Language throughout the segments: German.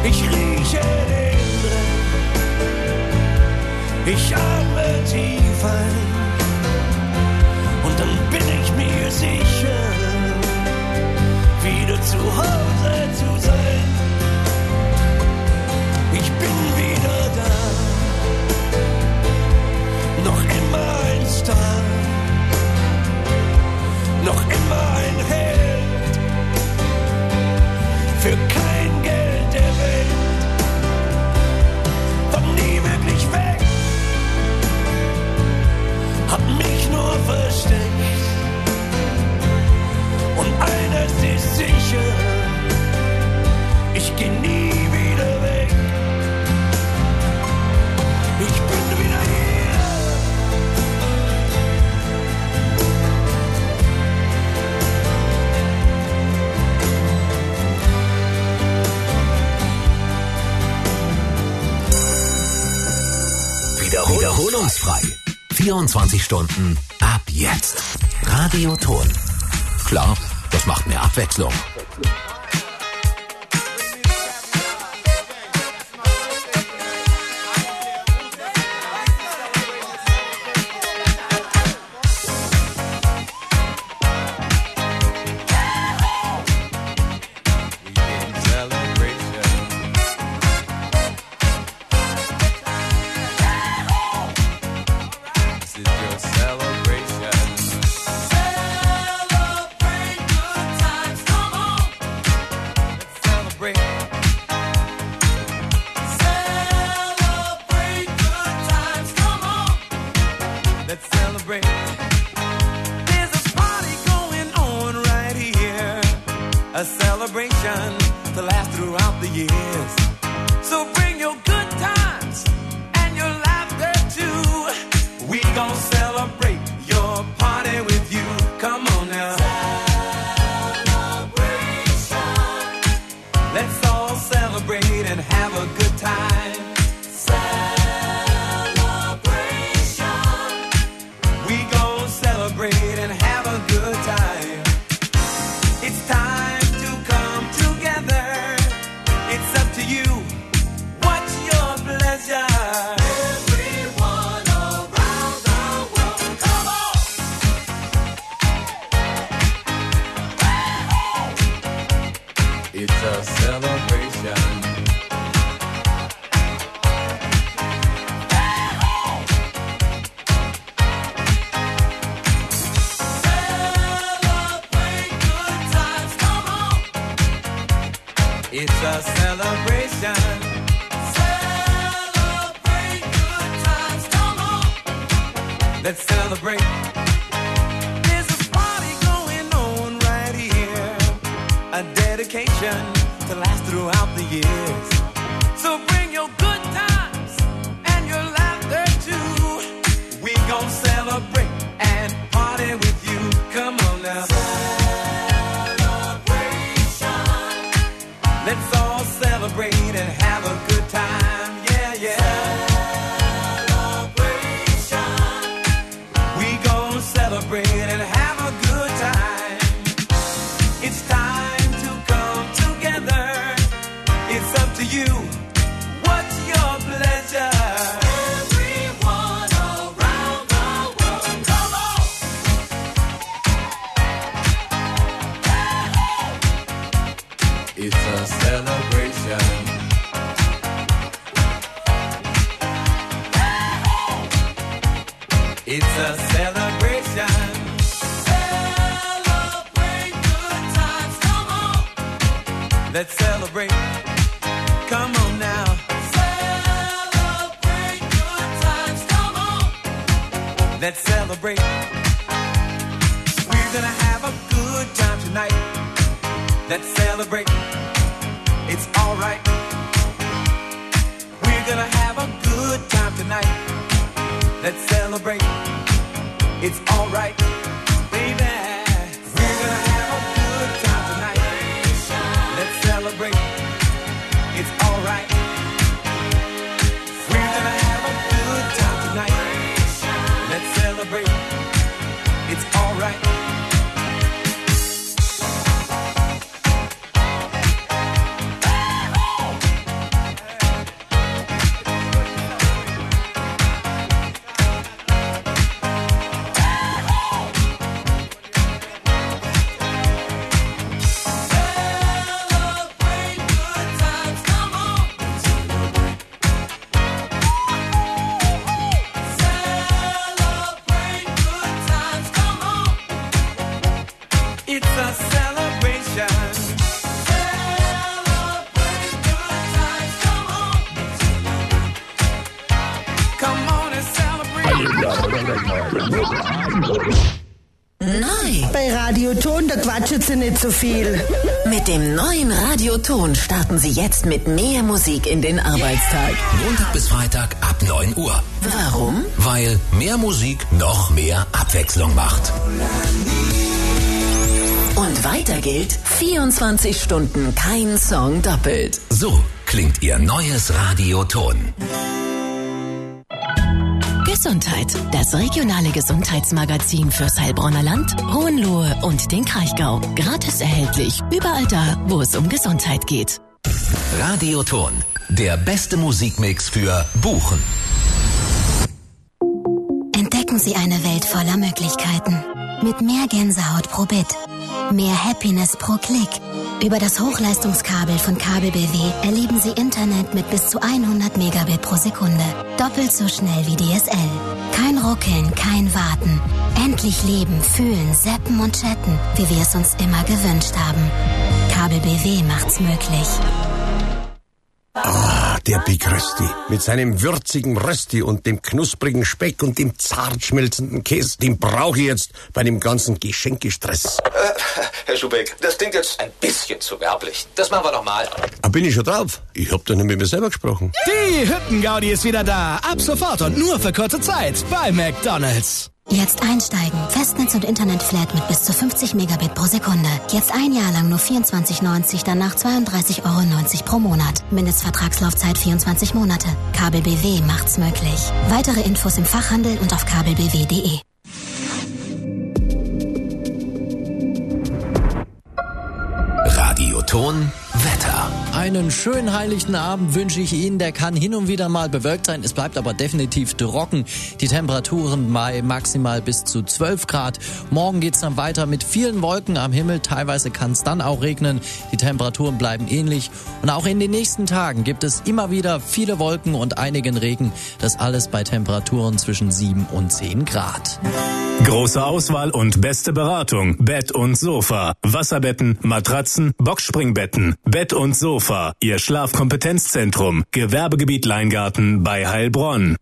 Ich rieche den Dreck, ich atme tief ein und dann bin ich mir sicher, wieder zu Hause zu sein. Ich bin wieder da, noch immer ein Star, noch immer ein Held, für kein Geld der Welt, war nie wirklich weg, hab mich nur versteckt. Und eines ist sicher, ich geh nie wieder weg. Ich bin wieder hier. Wiederholungsfrei. 24 Stunden ab jetzt. Radioton. Klar, das macht mehr Abwechslung. Neu. Bei Radioton, da quatschen sie nicht so viel. Mit dem neuen Radioton starten Sie jetzt mit mehr Musik in den Arbeitstag. Montag bis Freitag ab 9 Uhr. Warum? Weil mehr Musik noch mehr Abwechslung macht. Und weiter gilt, 24 Stunden kein Song doppelt. So klingt Ihr neues Radioton. Gesundheit, das regionale Gesundheitsmagazin fürs Heilbronner Land, Hohenlohe und den Kraichgau. Gratis erhältlich, überall da, wo es um Gesundheit geht. Radioton, der beste Musikmix für Buchen. Entdecken Sie eine Welt voller Möglichkeiten. Mit mehr Gänsehaut pro Bit. Mehr Happiness pro Klick. Über das Hochleistungskabel von Kabel BW erleben Sie Internet mit bis zu 100 Megabit pro Sekunde. Doppelt so schnell wie DSL. Kein Ruckeln, kein Warten. Endlich leben, fühlen, zappen und chatten, wie wir es uns immer gewünscht haben. Kabel BW macht's möglich. Ah, der Big Rösti. Mit seinem würzigen Rösti und dem knusprigen Speck und dem zart schmelzenden Käse, den brauche ich jetzt bei dem ganzen Geschenkestress. Herr Schubeck, das klingt jetzt ein bisschen zu werblich. Das machen wir doch mal. Ah, bin ich schon drauf? Ich hab doch nicht mit mir selber gesprochen. Die Hüttengaudi ist wieder da. Ab sofort und nur für kurze Zeit bei McDonald's. Jetzt einsteigen. Festnetz und Internetflat mit bis zu 50 Megabit pro Sekunde. Jetzt ein Jahr lang nur 24,90, danach 32,90 € pro Monat. Mindestvertragslaufzeit 24 Monate. Kabel BW macht's möglich. Weitere Infos im Fachhandel und auf kabelbw.de. Radioton Wetter. Einen schönen heiligen Abend wünsche ich Ihnen. Der kann hin und wieder mal bewölkt sein. Es bleibt aber definitiv trocken. Die Temperaturen bei maximal bis zu 12 Grad. Morgen geht's dann weiter mit vielen Wolken am Himmel. Teilweise kann es dann auch regnen. Die Temperaturen bleiben ähnlich. Und auch in den nächsten Tagen gibt es immer wieder viele Wolken und einigen Regen. Das alles bei Temperaturen zwischen 7 und 10 Grad. Große Auswahl und beste Beratung. Bett und Sofa. Wasserbetten, Matratzen, Boxspringbetten. Bett und Sofa. Ihr Schlafkompetenzzentrum. Gewerbegebiet Leingarten bei Heilbronn.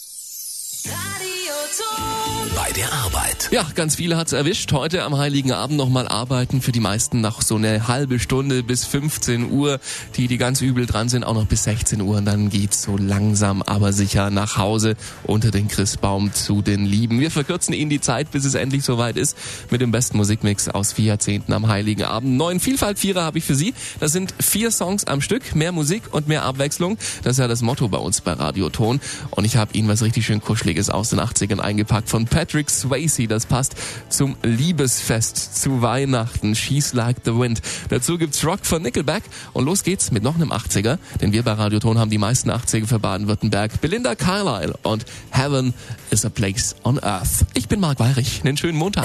Bei der Arbeit. Ja, ganz viele hat's erwischt. Heute am Heiligen Abend nochmal arbeiten. Für die meisten noch so eine halbe Stunde bis 15 Uhr. Die ganz übel dran sind, auch noch bis 16 Uhr. Und dann geht's so langsam, aber sicher nach Hause unter den Christbaum zu den Lieben. Wir verkürzen Ihnen die Zeit, bis es endlich soweit ist. Mit dem besten Musikmix aus 4 Jahrzehnten am Heiligen Abend. 9 Vielfalt-Vierer habe ich für Sie. Das sind 4 Songs am Stück. Mehr Musik und mehr Abwechslung. Das ist ja das Motto bei uns bei Radioton. Und ich habe Ihnen was richtig schön Kuscheliges aus den 80ern eingepackt von Patrick Swayze. Das passt zum Liebesfest, zu Weihnachten. She's Like the Wind. Dazu gibt's Rock von Nickelback. Und los geht's mit noch einem 80er. Denn wir bei Radioton haben die meisten 80er für Baden-Württemberg. Belinda Carlisle und Heaven is a Place on Earth. Ich bin Marc Weirich. Einen schönen Montag.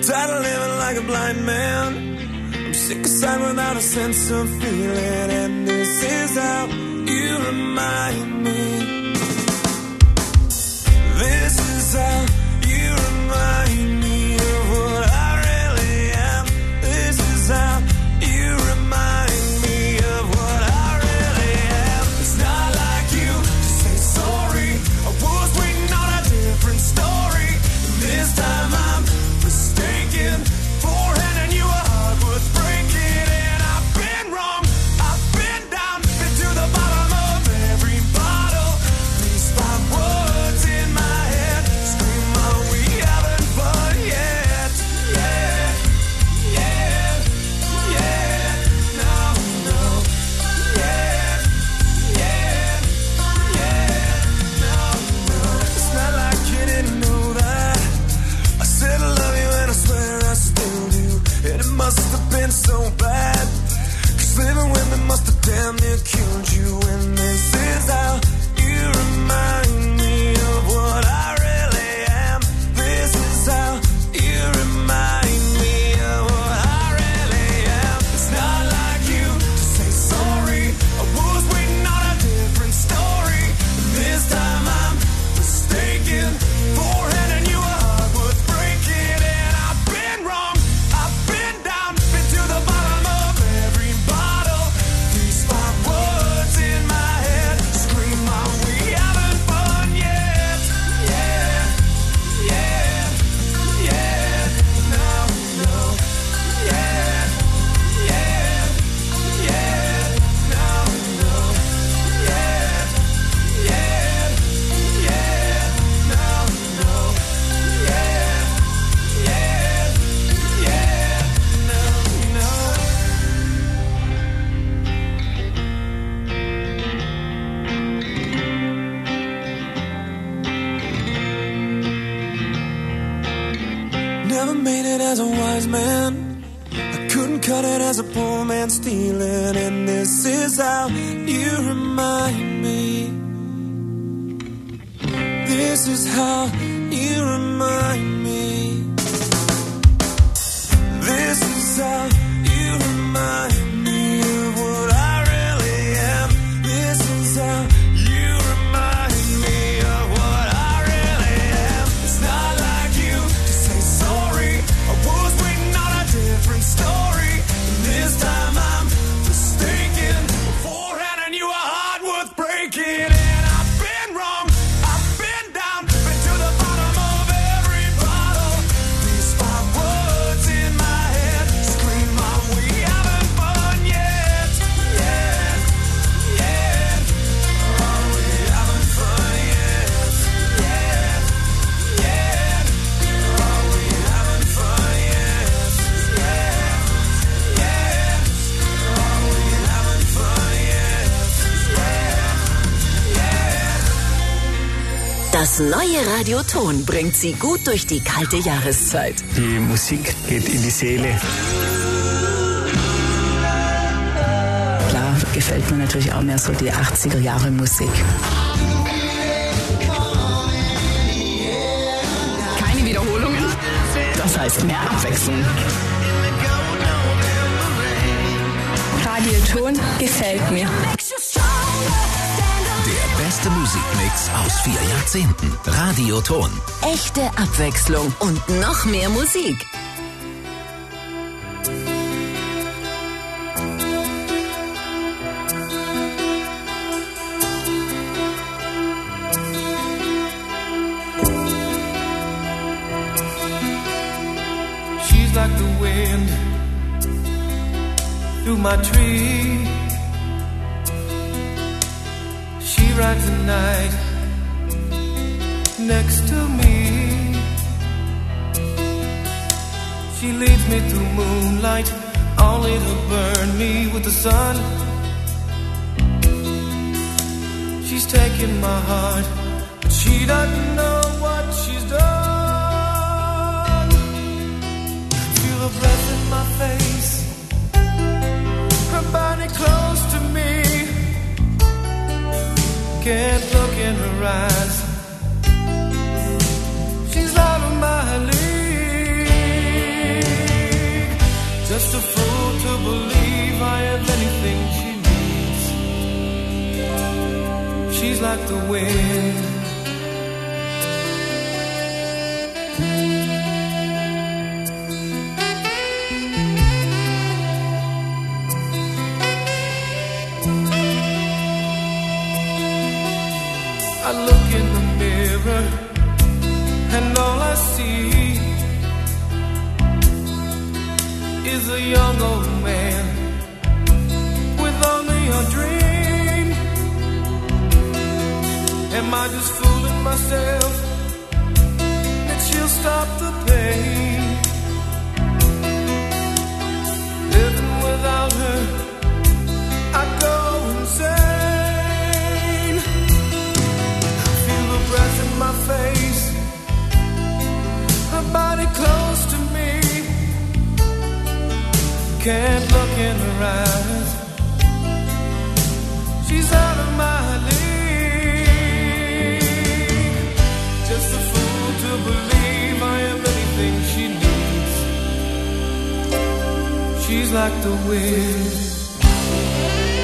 tired of living like a blind man. I'm sick aside without a sense of feeling, and this is how you remind me. This is how you remind me of what I really am. This is how you remind me of what I really am. It's not like you to say sorry. I was waiting on a different story. This time I'm mistaken for handing you a heart worth breaking. And I've been wrong, I've been down, been to the bottom of every bottle. These 5 words in my head scream out, we haven't fun yet. Yeah, yeah, yeah, no, no. Yeah, yeah, yeah, no, no. It's not like you didn't know that I said I love you and I swear I still do. And it must have been so bad, 'cause living with me must have damn near killed you. And this is how you remind me of what I really am. This is how you remind me of what I really am. It's not like you to say sorry. I was waiting on a different story. And this time I'm mistaken for handing you a heart worth breaking. And I've been wrong, I've been down, been to the bottom of every bottle. These 5 words in my head scream out, we haven't fun yet. Yeah, yeah, yeah, no, no. Yeah, yeah, yeah, no, no. Yeah, yeah, yeah, no, no. Yeah, yeah, yeah, no, no. Never made it as a wise man. I couldn't cut it as a poor man stealing. And this is how you remind me. This is how you remind me. This is how you remind me of what I really am. This is how you remind me of what I really am. It's not like you to say sorry. I was waiting on a different story. And this time I'm mistaken for handing you a heart worth breaking. And I've been wrong, I've been down, been to the bottom of every bottle. These 5 words in my head scream out, we haven't fun yet. Yeah, yeah, oh, we haven't fun yet. Yeah, yeah, oh, we haven't fun yet. Yeah, yeah, oh, we haven't fun yet. Das neue Radioton bringt Sie gut durch die kalte Jahreszeit. Die Musik geht in die Seele. Klar gefällt mir natürlich auch mehr so die 80er Jahre Musik. Keine Wiederholungen? Das heißt mehr Abwechslung. Radioton gefällt mir. Der beste Musikmix aus 4 Jahrzehnten. Radioton. Echte Abwechslung und noch mehr Musik. She's like the wind through my tree. She rides the night next to me. She leads me through moonlight, only to burn me with the sun. She's taken my heart, but she doesn't know what she's done. Feel her breath in my face, her body close to me. Can't look in her eyes, she's out of my league. Just a fool to believe I have anything she needs. She's like the wind. I look in the mirror and all I see is a young old man with only a dream. Am I just fooling myself that she'll stop the pain? Living without her, I go insane. Breath in my face, her body close to me. Can't look in her eyes, she's out of my league. Just a fool to believe I am anything she needs. She's like the wind.